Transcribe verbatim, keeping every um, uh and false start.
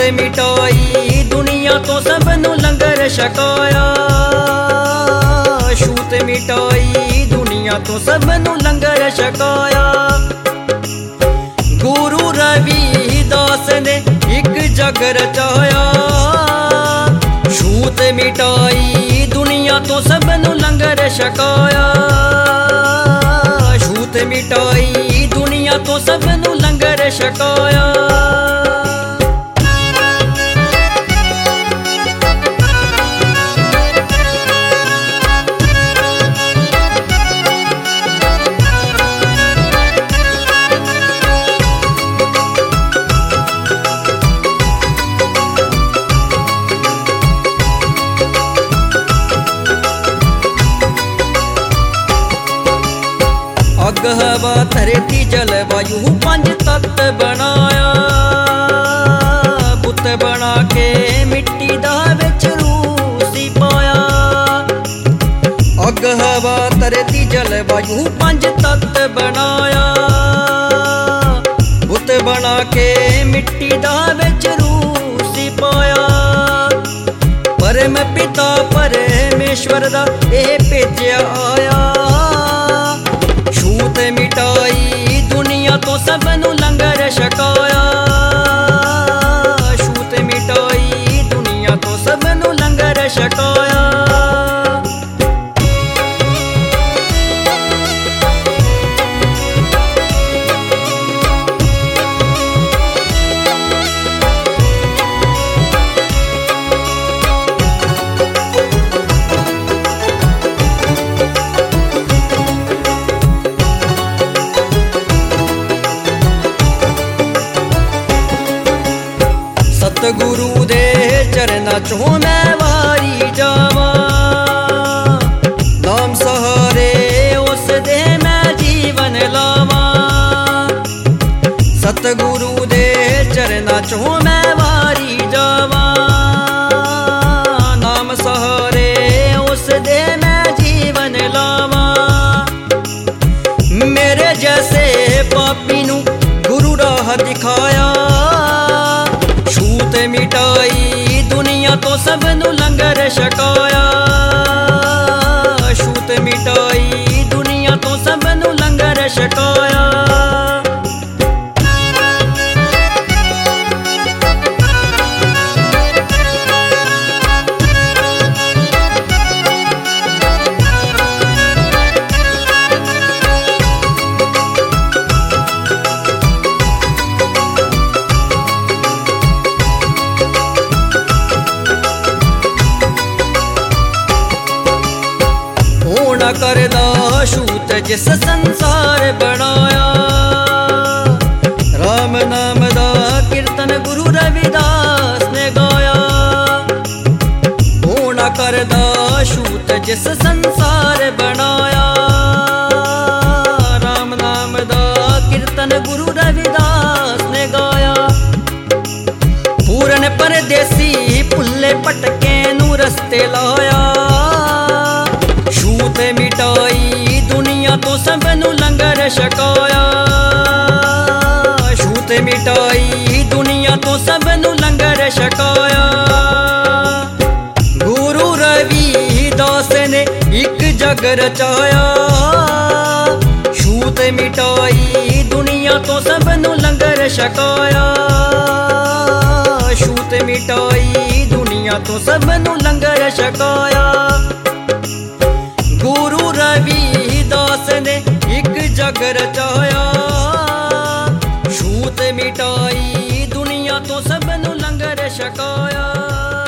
मिटाई दुनिया तो सबनू लंगर छकाया। छूत मिटाई दुनिया तो सबनू लंगर छकाया। गुरु रविदास ने एक जग रचाया। छूत मिटाई दुनिया तो सबनू लंगर छकाया। छूत मिटाई दुनिया तो सबनू लंगर छकाया। अग हवा धरती जल वायु पंज तत्त बनाया। पुत बना के मिट्टी दा विच रूसी पाया। अग हवा धरती जल वायु पंज तत्त बनाया। पुत बना के मिट्टी दा विच रूसी पाया। परम पिता परमेश्वर दा एह भेजिया आया। छूत मिटाई दुनिया तो सबनू लंगर छकाया। छूत मिटाई दुनिया तो सबनू लंगर छकाया। सतगुरु दे चरना चों मैं वारी जावा। नाम सहारे उस दे मैं जीवन लावा। सतगुरु दे चरना चों मैं वारी जावा। नाम सहारे उस दे मैं जीवन लावा। मेरे जैसे पापी नू गुरु राह दिखाया। छूत मिटाई दुनिया तो सबनू लंगर छकाया। छूत मिटाई दुनिया तो सबनू लंगर छकाया। करदा छूत जिस संसार बनाया। राम नाम दा कीर्तन गुरु रविदास ने गाया। होना करदा छूत जिस संसार बनाया। राम नाम दा कीर्तन गुरु रविदास ने गाया। पूरन परदेसी भुल्ले भटके नू रस्ते लाया। छूत मिटाई दुनिया तो सबनू लंगर छकाया। छूत मिटाई दुनिया तो सबनू लंगर छकाया। गुरु रविदास ने एक जग रचाया। छूत मिटाई दुनिया तो सबनू लंगर छकाया। छूत मिटाई दुनिया तो सबनू लंगर छकाया। गुरु रविदास ने एक जग रचाया। छूत मिटाई दुनिया तो सबनू लंगर छकाया।